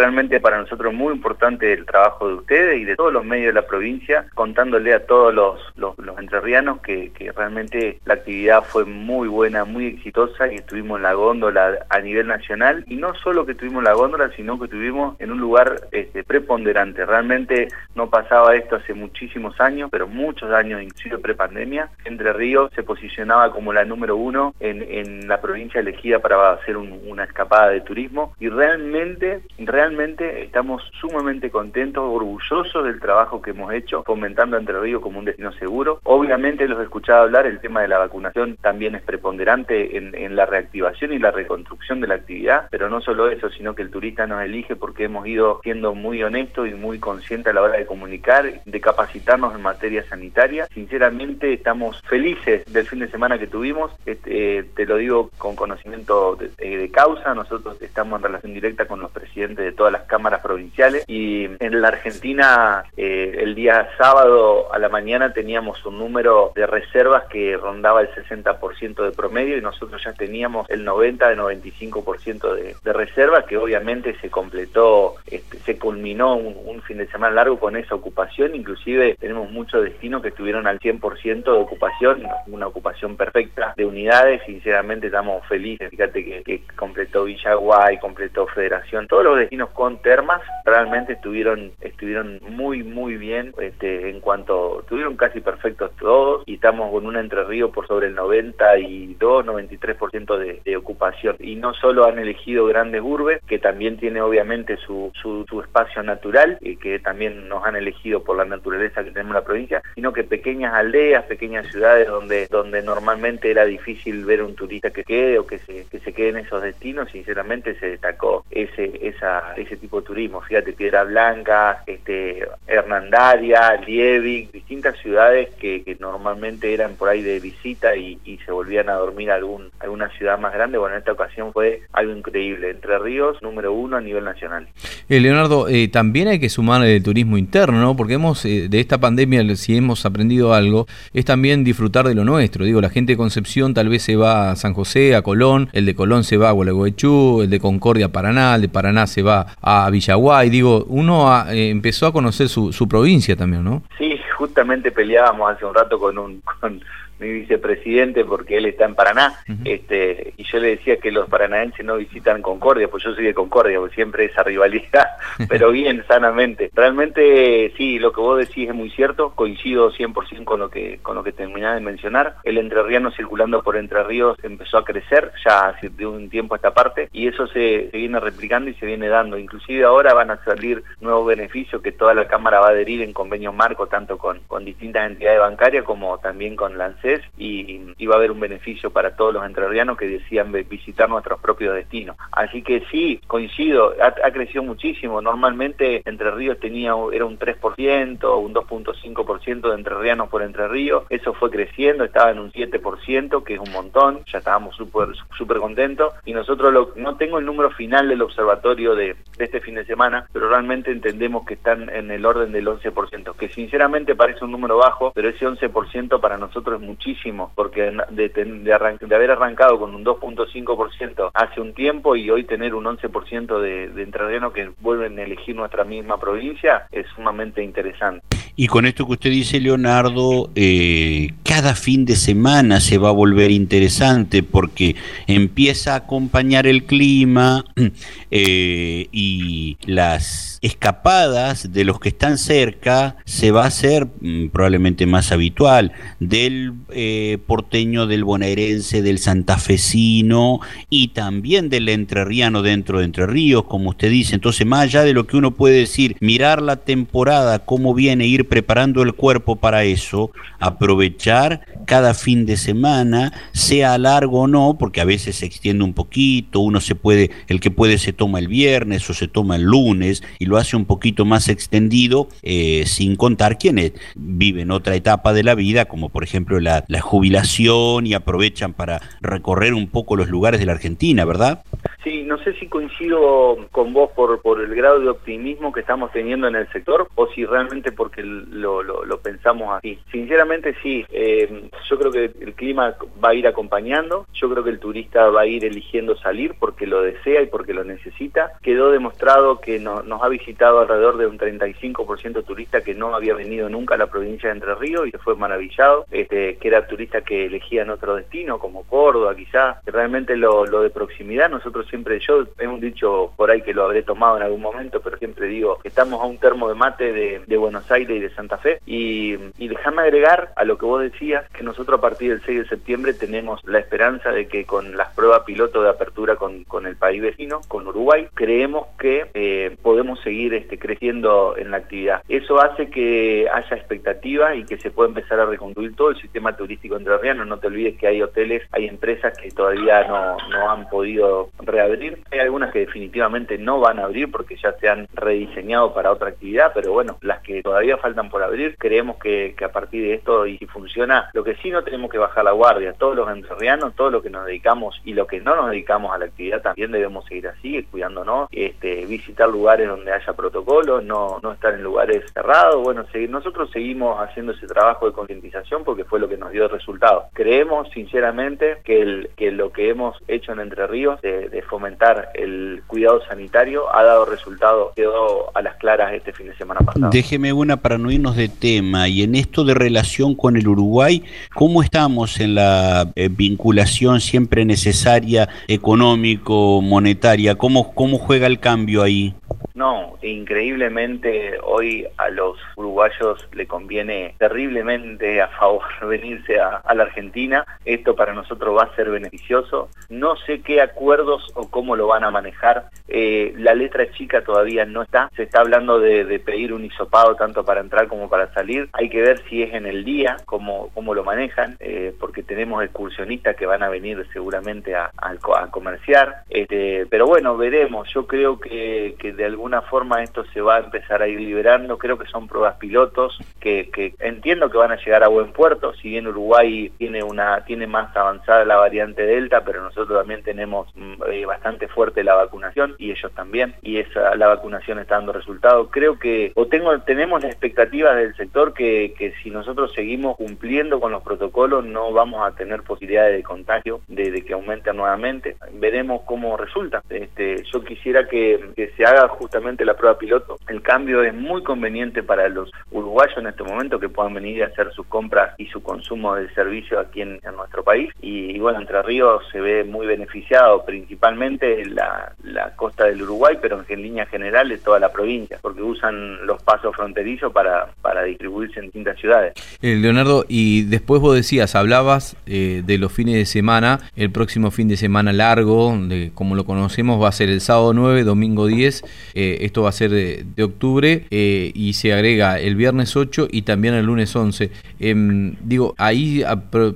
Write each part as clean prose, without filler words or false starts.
realmente para nosotros es muy importante el trabajo de ustedes y de todos los medios de la provincia, contándole a todos los entrerrianos que realmente la actividad fue muy buena, muy exitosa, y estuvimos en la góndola a nivel nacional, y no solo que estuvimos en la góndola, sino que estuvimos en un lugar preponderante. Realmente no pasaba esto hace muchísimos años, pero muchos años, inclusive prepandemia. Entre Ríos se posicionaba como la número 1 en la provincia elegida para hacer una escapada de turismo, y realmente estamos sumamente contentos, orgullosos del trabajo que hemos hecho, fomentando a Entre Ríos como un destino seguro. Obviamente los he escuchado hablar, el tema de la vacunación también es preponderante en la reactivación y la reconstrucción de la actividad, pero no solo eso, sino que el turista nos elige porque hemos ido siendo muy honestos y muy conscientes a la hora de comunicar, de capacitarnos en materia sanitaria. Sinceramente estamos felices del fin de semana que tuvimos, te lo digo con conocimiento de causa. Nosotros estamos en relación directa con los presidentes de todas las cámaras provinciales, y en la Argentina el día sábado a la mañana teníamos un número de reservas que rondaba el 60% de promedio, y nosotros ya teníamos el 90-95% de reservas, que obviamente se completó, se culminó un fin de semana largo con esa ocupación. Inclusive tenemos muchos destinos que estuvieron al 100% de ocupación, una ocupación perfecta de unidades. Sinceramente estamos felices. Fíjate que completó Villaguay, completó Federación, todos los destinos con termas realmente estuvieron muy bien, en cuanto estuvieron casi perfectos todos, y estamos con un Entre Ríos por sobre el 92-93% de ocupación. Y no solo han elegido grandes urbes, que también tiene obviamente su espacio natural, que también nos han elegido por la naturaleza que tenemos en la provincia, sino que pequeñas aldeas, pequeñas ciudades donde normalmente era difícil ver un turista que quede o que se quede en esos destinos. Sinceramente se destacó ese tipo de turismo. Fíjate, Piedra Blanca, Hernandaria, Liebig, distintas ciudades que normalmente eran por ahí de visita y se volvían a dormir a alguna ciudad más grande. Bueno, en esta ocasión fue algo increíble. Entre Ríos, número 1 a nivel nacional. Leonardo, también hay que sumar el turismo interno, ¿no? Porque de esta pandemia, si hemos aprendido algo, es también disfrutar de lo nuestro. Digo, la gente de Concepción tal vez se va a San José, a Colón, el de Colón se va a Gualeguaychú, el de Concordia a Paraná, el de Paraná se va a Villaguay. Digo, uno empezó a conocer su provincia también, ¿no? Sí, justamente peleábamos hace un rato con mi vicepresidente porque él está en Paraná, y yo le decía que los paranaenses no visitan Concordia, pues yo soy de Concordia, porque siempre esa rivalidad, pero bien, sanamente. Realmente sí, lo que vos decís es muy cierto, coincido 100% con lo que terminás de mencionar. El entrerriano circulando por Entre Ríos empezó a crecer ya hace de un tiempo a esta parte, y eso se viene replicando y se viene dando. Inclusive ahora van a salir nuevos beneficios que toda la Cámara va a adherir en convenios marco, tanto con distintas entidades bancarias como también con la ANSES, y va a haber un beneficio para todos los entrerrianos que decían visitar nuestros propios destinos. Así que sí, coincido, ha crecido muchísimo. Normalmente Entre Ríos era un 3%, un 2.5% de entrerrianos por Entre Ríos. Eso fue creciendo, estaba en un 7%, que es un montón, ya estábamos súper contentos, y nosotros no tengo el número final del observatorio de este fin de semana, pero realmente entendemos que están en el orden del 11%, que sinceramente parece un número bajo, pero ese 11% para nosotros es muchísimo, porque de haber arrancado con un 2.5% hace un tiempo, y hoy tener un 11% de entrerrianos que vuelven a elegir nuestra misma provincia es sumamente interesante. Y con esto que usted dice, Leonardo, cada fin de semana se va a volver interesante porque empieza a acompañar el clima y las escapadas de los que están cerca se va a hacer probablemente más habitual, del porteño, del bonaerense, del santafesino y también del entrerriano dentro de Entre Ríos, como usted dice. Entonces, más allá de lo que uno puede decir, mirar la temporada, cómo viene, ir preparando el cuerpo para eso, aprovechar cada fin de semana, sea largo o no, porque a veces se extiende un poquito, el que puede se toma el viernes o se toma el lunes y lo lo hace un poquito más extendido, sin contar quienes viven otra etapa de la vida, como por ejemplo la jubilación, y aprovechan para recorrer un poco los lugares de la Argentina, ¿verdad? Sí, no sé si coincido con vos por el grado de optimismo que estamos teniendo en el sector, o si realmente porque lo pensamos así. Sinceramente sí, yo creo que el clima va a ir acompañando, yo creo que el turista va a ir eligiendo salir porque lo desea y porque lo necesita. Quedó demostrado que nos ha visitado alrededor de un 35% turista que no había venido nunca a la provincia de Entre Ríos y se fue maravillado, que era turista que elegían otro destino, como Córdoba quizás, que realmente lo de proximidad. Nosotros siempre, yo hemos dicho por ahí que lo habré tomado en algún momento, pero siempre digo que estamos a un termo de mate de Buenos Aires y de Santa Fe, y déjame agregar a lo que vos decías, que nosotros a partir del 6 de septiembre tenemos la esperanza de que con las pruebas piloto de apertura con el país vecino, con Uruguay, creemos que podemos seguir creciendo en la actividad. Eso hace que haya expectativa y que se pueda empezar a reconstruir todo el sistema turístico entrerriano. No te olvides que hay hoteles, hay empresas que todavía no han podido reabrir. Hay algunas que definitivamente no van a abrir porque ya se han rediseñado para otra actividad, pero bueno, las que todavía faltan por abrir, creemos que a partir de esto, y si funciona, lo que sí no tenemos que bajar la guardia. Todos los entrerrianos, todo lo que nos dedicamos y lo que no nos dedicamos a la actividad, también debemos seguir así, cuidándonos, visitar lugares donde haya protocolos, no estar en lugares cerrados. Bueno, nosotros seguimos haciendo ese trabajo de concientización porque fue lo que nos dio resultados. Creemos sinceramente que lo que hemos hecho en Entre Ríos de fomentar el cuidado sanitario ha dado resultados, quedó a las claras este fin de semana pasado. Déjeme una para no irnos de tema, y en esto de relación con el Uruguay, ¿cómo estamos en la vinculación siempre necesaria, económico, monetaria? ¿Cómo juega el cambio ahí? No, increíblemente hoy a los uruguayos le conviene terriblemente a favor venirse a la Argentina. Esto para nosotros va a ser beneficioso. No sé qué acuerdos o cómo lo van a manejar. La letra chica todavía no está. Se está hablando de pedir un hisopado tanto para entrar como para salir. Hay que ver si es en el día, cómo lo manejan, porque tenemos excursionistas que van a venir seguramente a comerciar. Pero bueno, veremos. Yo creo que de alguna forma esto se va a empezar a ir liberando. Creo que son pruebas pilotos que entiendo que van a llegar a buen puerto. Si bien Uruguay tiene más avanzada la variante Delta, pero nosotros también tenemos bastante fuerte la vacunación, y ellos también, y la vacunación está dando resultados. Creo que tenemos la expectativa del sector que si nosotros seguimos cumpliendo con los protocolos no vamos a tener posibilidades de contagio, de que aumenten nuevamente. Veremos cómo resulta. Yo quisiera que se haga justamente la prueba piloto. El cambio es muy conveniente para los uruguayos en este momento, que puedan venir a hacer sus compras y su consumo de servicio aquí en nuestro país, y bueno, Entre Ríos se ve muy beneficiado, principalmente la costa del Uruguay, pero en líneas generales toda la provincia, porque usan los pasos fronterizos para distribuirse en distintas ciudades. Leonardo, y después vos hablabas de los fines de semana. El próximo fin de semana largo, como lo conocemos, va a ser el sábado 9, domingo 10, esto va a ser de octubre, y se agrega el viernes 8 y también el lunes 11. Ahí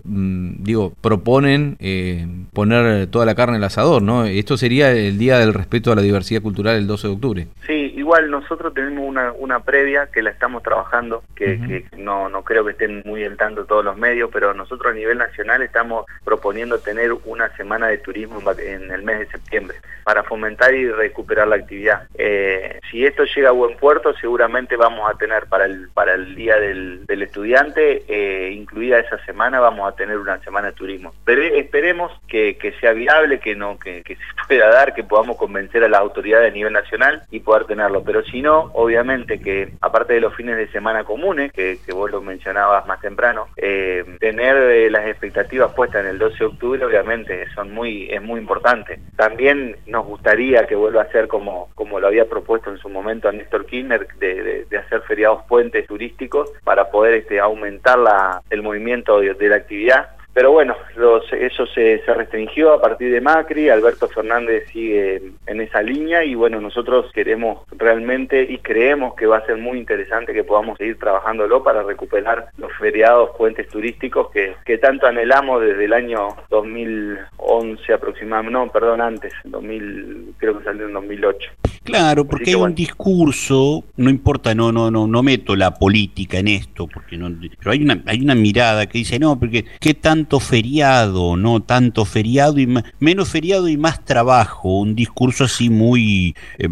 proponen poner toda la carne al asador, ¿no? Esto sería el Día del Respeto a la Diversidad Cultural, el 12 de octubre. Sí, igual nosotros tenemos una previa que la estamos trabajando, que no creo que estén muy al tanto todos los medios, pero nosotros a nivel nacional estamos proponiendo tener una semana de turismo en el mes de septiembre para fomentar y recuperar la actividad. Si esto llega a buen puerto, seguramente vamos a tener para el Día del Estudiante, incluida esa semana, vamos a tener una semana de turismo. Pero esperemos que sea viable, que se pueda dar, que podamos convencer a las autoridades a nivel nacional y poder tenerlo. Pero si no, obviamente que aparte de los fines de semana comunes, que vos lo mencionabas más temprano, tener las expectativas puestas en el 12 de octubre, obviamente es muy importante. También nos gustaría que vuelva a ser como lo había propuesto en su momento a Néstor Kirchner, de hacer feriados puentes turísticos para poder aumentar el movimiento de la actividad. Pero bueno, eso se restringió a partir de Macri. Alberto Fernández sigue en esa línea, y bueno, nosotros queremos realmente y creemos que va a ser muy interesante que podamos seguir trabajándolo para recuperar los feriados, puentes turísticos que tanto anhelamos desde el año 2011 aproximadamente, no, perdón, antes, creo que salió en 2008. Claro, porque hay un discurso, no importa, no meto la política en esto, porque no, pero hay una mirada que dice, no, porque qué tanto feriado, no tanto feriado y menos feriado y más trabajo, un discurso así muy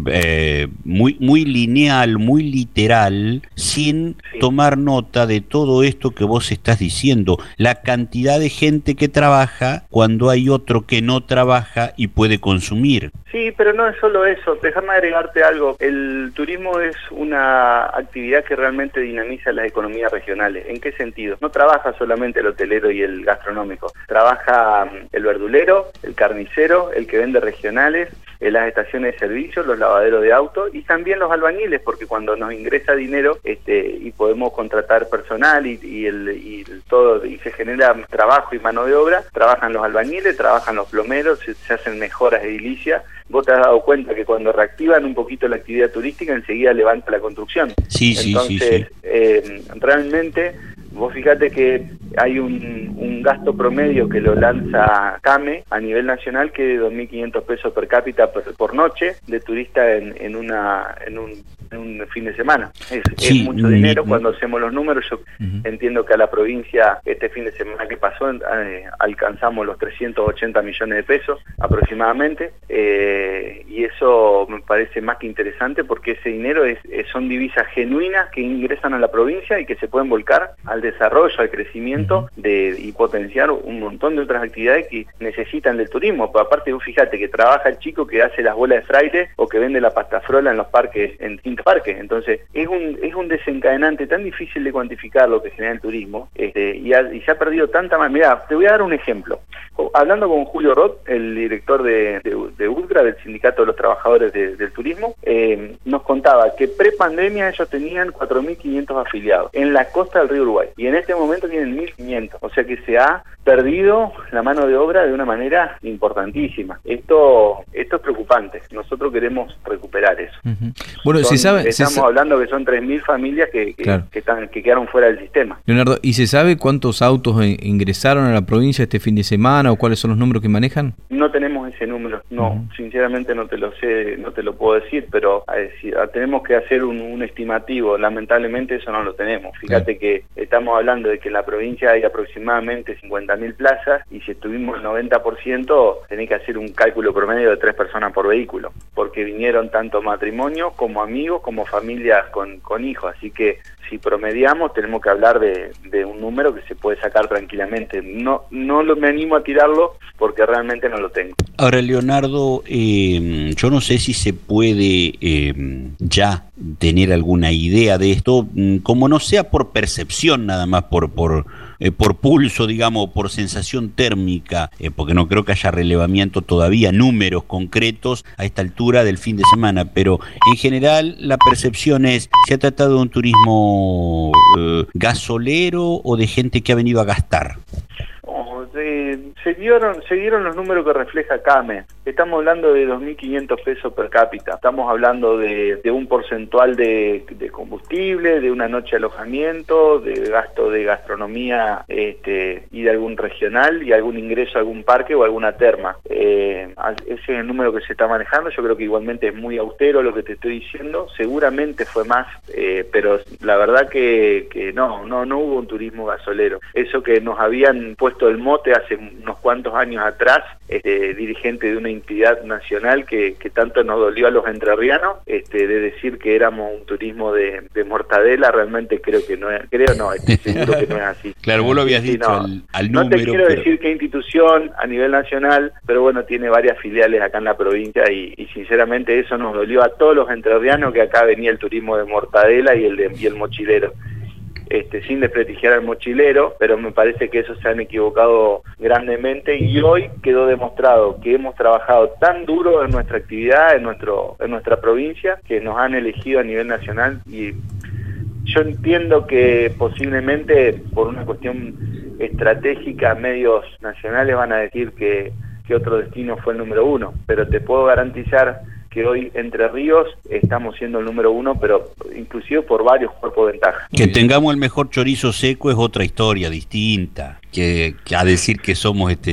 muy lineal, muy literal, sin tomar nota de todo esto que vos estás diciendo, la cantidad de gente que trabaja cuando hay otro que no trabaja y puede consumir. Sí, pero no es solo eso, déjame agregarte algo. El turismo es una actividad que realmente dinamiza las economías regionales. ¿En qué sentido? No trabaja solamente el hotelero y el gastronómico, trabaja el verdulero, el carnicero, el que vende regionales, en las estaciones de servicio, los lavaderos de autos y también los albañiles, porque cuando nos ingresa dinero y podemos contratar personal y todo y se genera trabajo y mano de obra, trabajan los albañiles, trabajan los plomeros, se hacen mejoras edilicias. Vos te has dado cuenta que cuando reactivan un poquito la actividad turística enseguida levanta la construcción. Entonces, realmente vos fíjate que hay un gasto promedio que lo lanza CAME a nivel nacional que es de 2.500 pesos per cápita por noche de turista en un fin de semana. Es mucho dinero. Cuando hacemos los números, yo entiendo que a la provincia este fin de semana que pasó alcanzamos los 380 millones de pesos aproximadamente, y eso me parece más que interesante porque ese dinero son divisas genuinas que ingresan a la provincia y que se pueden volcar al desarrollo, al crecimiento y potenciar un montón de otras actividades que necesitan del turismo. Pero aparte, vos fíjate que trabaja el chico que hace las bolas de fraile o que vende la pastafrola en los parques, en distintos parques. Entonces, es un desencadenante tan difícil de cuantificar lo que genera el turismo, y se ha perdido tanta más. Mirá, te voy a dar un ejemplo. Hablando con Julio Roth, el director de UTRA, del Sindicato de los Trabajadores del Turismo, nos contaba que pre-pandemia ellos tenían 4.500 afiliados en la costa del río Uruguay, y en este momento tienen 1.500, o sea que se ha perdido la mano de obra de una manera importantísima. Esto es preocupante, nosotros queremos recuperar eso. Bueno, estamos hablando que son 3.000 familias que quedaron fuera del sistema. Leonardo, ¿y se sabe cuántos autos ingresaron a la provincia este fin de semana o cuáles son los números que manejan? No tenemos ese número, sinceramente no te lo sé, no te lo puedo decir, pero tenemos que hacer un estimativo. Lamentablemente eso no lo tenemos. Fíjate que estamos hablando de que en la provincia hay aproximadamente 50.000 plazas, y si estuvimos el 90%, tenés que hacer un cálculo promedio de 3 personas por vehículo, porque vinieron tanto matrimonios como amigos como familias con hijos, así que si promediamos tenemos que hablar de un número que se puede sacar tranquilamente. No me animo a tirarlo porque realmente no lo tengo. Ahora, Leonardo, yo no sé si se puede ya tener alguna idea de esto, como no sea por percepción nada más, por pulso, digamos, por sensación térmica, porque no creo que haya relevamiento todavía, números concretos a esta altura del fin de semana, pero en general la percepción es, ¿se ha tratado de un turismo gasolero o de gente que ha venido a gastar? Se dieron los números que refleja CAME. Estamos hablando de 2.500 pesos per cápita. Estamos hablando de un porcentual de combustible, de una noche de alojamiento, de gasto de gastronomía y de algún regional y algún ingreso a algún parque o alguna terma. Ese es el número que se está manejando. Yo creo que igualmente es muy austero lo que te estoy diciendo. Seguramente fue más, pero la verdad que no hubo un turismo gasolero. Eso que nos habían puesto el mote hace unos cuantos años atrás, dirigente de una entidad nacional que tanto nos dolió a los entrerrianos, de decir que éramos un turismo de mortadela, realmente creo que no es, estoy seguro que no es así. Claro, vos lo habías dicho al número. No te quiero decir qué institución a nivel nacional, pero bueno, tiene varias filiales acá en la provincia y sinceramente eso nos dolió a todos los entrerrianos, que acá venía el turismo de mortadela y el mochilero. Sin desprestigiar al mochilero, pero me parece que esos se han equivocado grandemente, y hoy quedó demostrado que hemos trabajado tan duro en nuestra actividad, en nuestra provincia, que nos han elegido a nivel nacional, y yo entiendo que posiblemente por una cuestión estratégica medios nacionales van a decir que otro destino fue el número 1, pero te puedo garantizar que hoy Entre Ríos estamos siendo el número 1, pero inclusive por varios cuerpos de ventaja. Que tengamos el mejor chorizo seco es otra historia distinta, que a decir que somos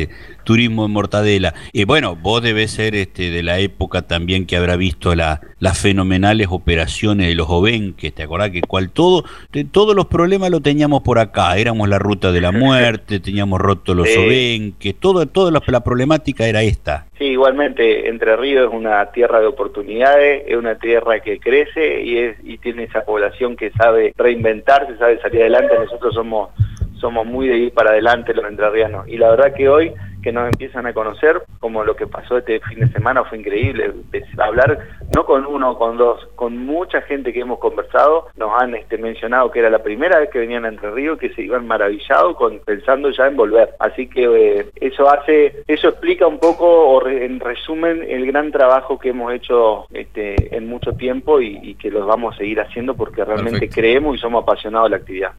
turismo en Mortadela. Bueno, vos debés ser de la época también que habrá visto las fenomenales operaciones de los Obenques, ¿te acordás que todos los problemas lo teníamos por acá? Éramos la ruta de la muerte, teníamos roto los Obenques, toda la problemática era esta. Sí, igualmente Entre Ríos es una tierra de oportunidades, es una tierra que crece y tiene esa población que sabe reinventarse, sabe salir adelante. Nosotros somos muy de ir para adelante los entrerrianos, y la verdad que hoy que nos empiezan a conocer, como lo que pasó este fin de semana, fue increíble. Hablar no con uno, con dos, con mucha gente que hemos conversado, nos han mencionado que era la primera vez que venían a Entre Ríos, que se iban maravillados pensando ya en volver. Así que eso explica un poco, o en resumen, el gran trabajo que hemos hecho en mucho tiempo y que los vamos a seguir haciendo porque realmente creemos y somos apasionados de la actividad.